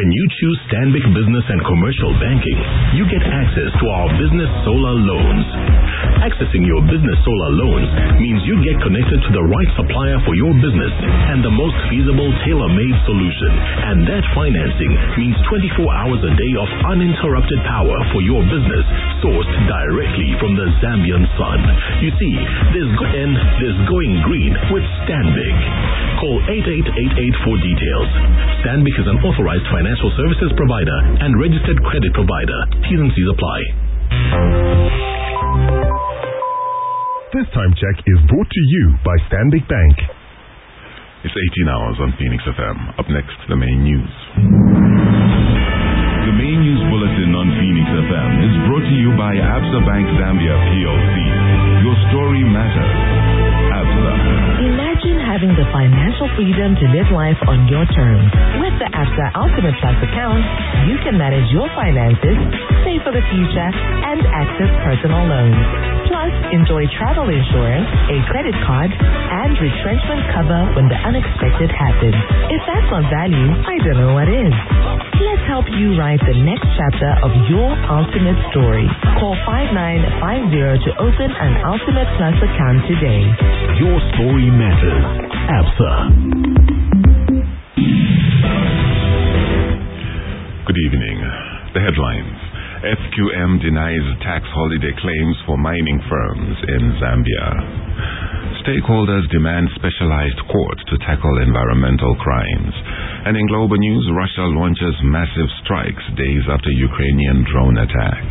When you choose Stanbic Business and Commercial Banking, you get access to our business solar loans. Accessing your business solar loans means you get connected to the right supplier for your business and the most feasible tailor-made solution. And that financing means 24 hours a day of uninterrupted power for your business, sourced directly from the Zambian sun. You see, there's going green with Stanbic. Call 8888 for details. Stanbic is an authorized financial services provider and registered credit provider. T's and C's apply. This time check is brought to you by Stanbic Bank. It's 18 hours on Phoenix FM. Up next, the main news. The main news bulletin on Phoenix FM is brought to you by Absa Bank Zambia PLC. Your story matters. Absa. Imagine having the financial freedom to live life on your terms. With the Absa Ultimate Plus account, you can manage your finances, save for the future, and access personal loans. Plus, enjoy travel insurance, a credit card, and retrenchment cover when the unexpected happens. If that's not value, I don't know what is. Let's help you write the next chapter of your ultimate story. Call 5950 to open an Ultimate Plus account today. Your story matters. Absa. Good evening. The headlines. FQM denies tax holiday claims for mining firms in Zambia. Stakeholders demand specialized courts to tackle environmental crimes. And in global news, Russia launches massive strikes days after Ukrainian drone attack.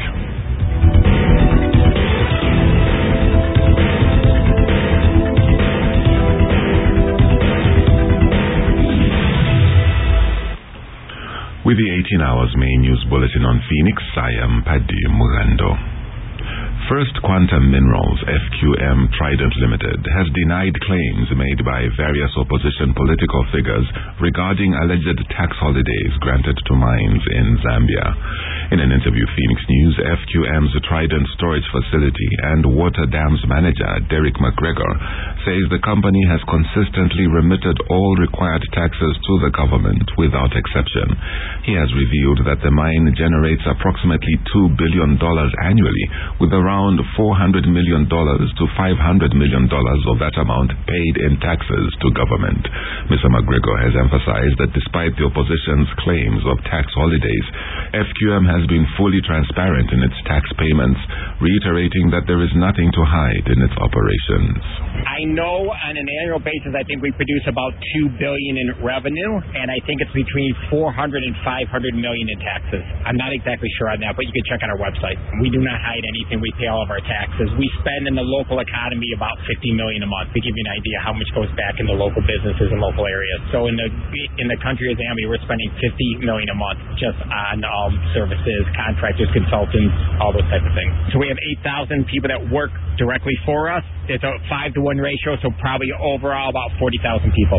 With the 18 hours main news bulletin on Phoenix, I am Paddy Mugando. First Quantum Minerals, FQM Trident Limited, has denied claims made by various opposition political figures regarding alleged tax holidays granted to mines in Zambia. In an interview with Phoenix News, FQM's Trident Storage Facility and Water Dams Manager, Derek McGregor, says the company has consistently remitted all required taxes to the government without exception. He has revealed that the mine generates approximately $2 billion annually, with around $400 million to $500 million of that amount paid in taxes to government. Mr. McGregor has emphasized that despite the opposition's claims of tax holidays, FQM has been fully transparent in its tax payments, reiterating that there is nothing to hide in its operations. I know on an annual basis, I think we produce about $2 billion in revenue, and I think it's between $400 and $500 million in taxes. I'm not exactly sure on that, but you can check on our website. We do not hide anything. We pay all of our taxes. We spend in the local economy about $50 million a month, to give you an idea how much goes back into local businesses and local areas. So in the country of Zambia, we're spending $50 million a month just on services, contractors, consultants, all those type of things. So we have 8,000 people that work directly for us. It's a 5-to-1 ratio, so probably overall about 40,000 people.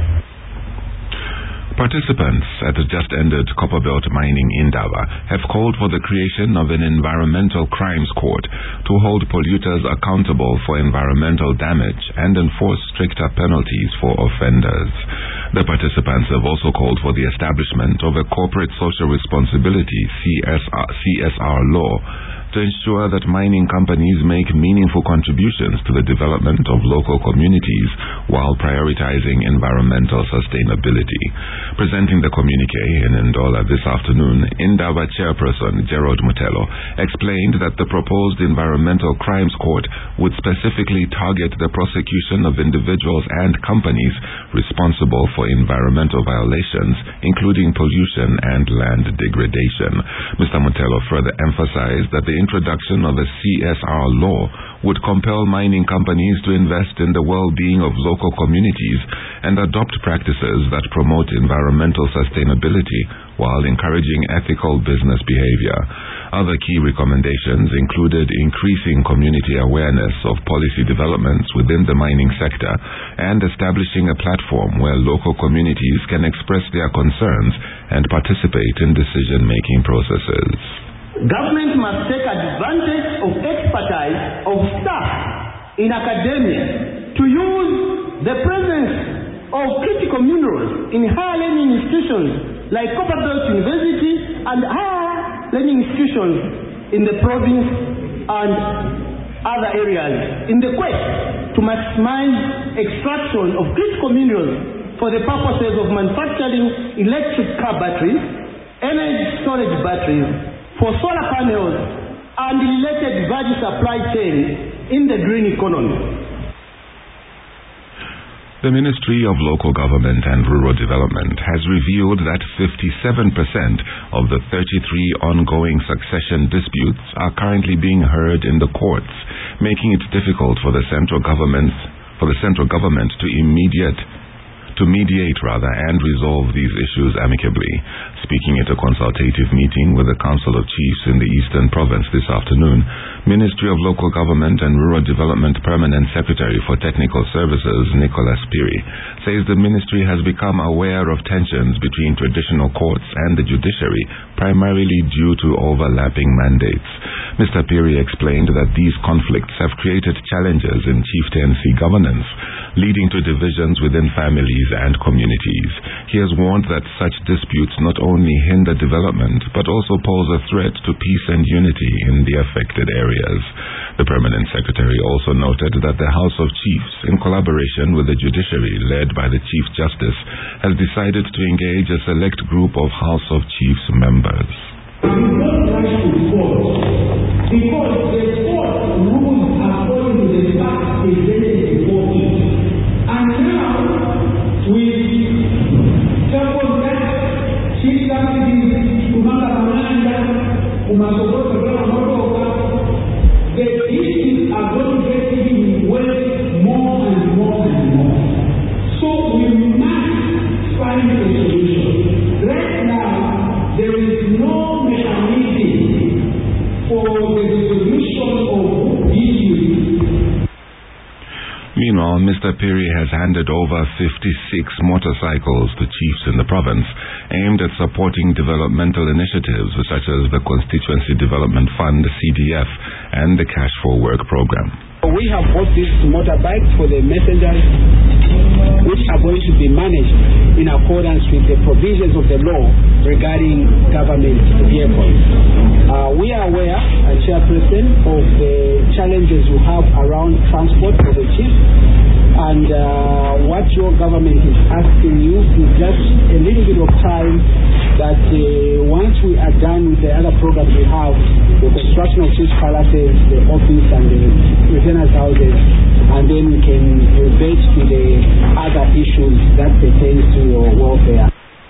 Participants at the just-ended Copperbelt Mining Indaba have called for the creation of an environmental crimes court to hold polluters accountable for environmental damage and enforce stricter penalties for offenders. The participants have also called for the establishment of a corporate social responsibility CSR law to ensure that mining companies make meaningful contributions to the development of local communities while prioritizing environmental sustainability. Presenting the communique in Ndola this afternoon, Indaba chairperson Gerald Mutelo explained that the proposed environmental crimes court would specifically target the prosecution of individuals and companies responsible for environmental violations, including pollution and land degradation. Mr. Mutelo further emphasized that the introduction of a CSR law would compel mining companies to invest in the well-being of local communities and adopt practices that promote environmental sustainability while encouraging ethical business behavior. Other key recommendations included increasing community awareness of policy developments within the mining sector and establishing a platform where local communities can express their concerns and participate in decision-making processes. Government must take advantage of expertise of staff in academia to use the presence of critical minerals in higher learning institutions like Copperbelt University and higher learning institutions in the province and other areas in the quest to maximize extraction of critical minerals for the purposes of manufacturing electric car batteries, energy storage batteries, for solar panels and related value supply chain in the green economy. The Ministry of Local Government and Rural Development has revealed that 57% of the 33 ongoing succession disputes are currently being heard in the courts, making it difficult for the central government to mediate and resolve these issues amicably. Speaking at a consultative meeting with the Council of Chiefs in the Eastern Province this afternoon, Ministry of Local Government and Rural Development Permanent Secretary for Technical Services, Nicholas Phiri, says the ministry has become aware of tensions between traditional courts and the judiciary, primarily due to overlapping mandates. Mr. Phiri explained that these conflicts have created challenges in chieftaincy governance, leading to divisions within families and communities. He has warned that such disputes not only hinder development, but also pose a threat to peace and unity in the affected areas. The Permanent Secretary also noted that the House of Chiefs, in collaboration with the judiciary led by the Chief Justice, has decided to engage a select group of House of Chiefs members. Because the court rules according to the facts presented before it. And now, with circumstance, chief justices, Kumaka Kamanda, Kumasoko Motoka, the issues are going to get even worse more and more and more. So we must find a solution. Right now, there is no mechanism for the resolution of issues. Meanwhile, Mr. Phiri has handed over 56 motorcycles to chiefs in the province, aimed at supporting developmental initiatives such as the Constituency Development Fund, CDF, and the Cash for Work program. We have bought these motorbikes for the messengers, which are going to be managed in accordance with the provisions of the law regarding government vehicles. We are aware, Chairperson, of the challenges you have around transport for the chief, and what your government is asking you is just a little bit of time that once we are done with the other programs we have, the construction of chiefs' palaces, the office and the retainers' houses, and then we can revert to the other issues that pertain to your welfare.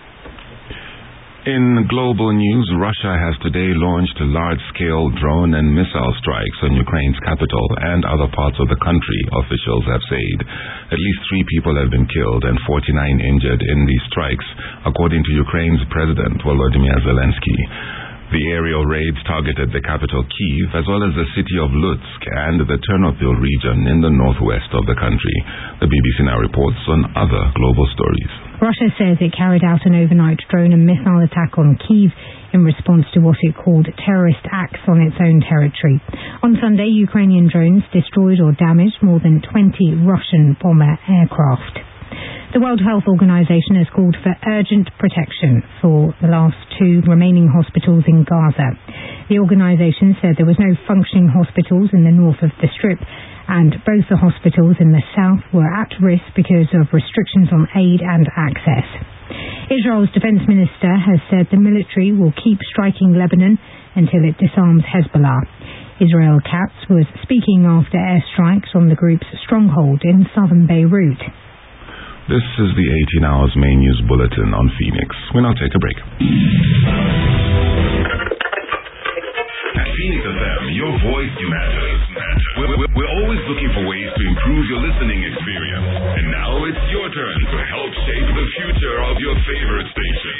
In global news, Russia has today launched large-scale drone and missile strikes on Ukraine's capital and other parts of the country, officials have said. At least 3 people have been killed and 49 injured in these strikes, according to Ukraine's President Volodymyr Zelensky. The aerial raids targeted the capital Kyiv as well as the city of Lutsk and the Ternopil region in the northwest of the country. The BBC now reports on other global stories. Russia says it carried out an overnight drone and missile attack on Kyiv in response to what it called terrorist acts on its own territory. On Sunday, Ukrainian drones destroyed or damaged more than 20 Russian bomber aircraft. The World Health Organization has called for urgent protection for the last 2 remaining hospitals in Gaza. The organization said there was no functioning hospitals in the north of the Strip, and both the hospitals in the south were at risk because of restrictions on aid and access. Israel's defense minister has said the military will keep striking Lebanon until it disarms Hezbollah. Israel Katz was speaking after airstrikes on the group's stronghold in southern Beirut. This is the 18 Hours main news bulletin on Phoenix. We'll now take a break. At Phoenix FM, your voice matters. We're always looking for ways to improve your listening experience. And now it's your turn to help shape the future of your favorite station.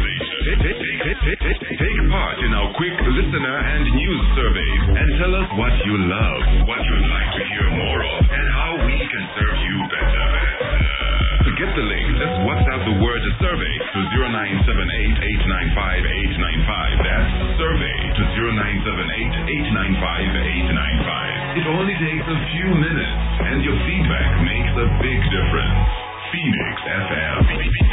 Take part in our quick listener and news surveys and tell us what you love, what you'd like to hear more of, and how we can serve you better. To get the link, just WhatsApp the word survey to 0978-895-895. That's survey to 0978-895-895. It only takes a few minutes, and your feedback makes a big difference. Phoenix FM.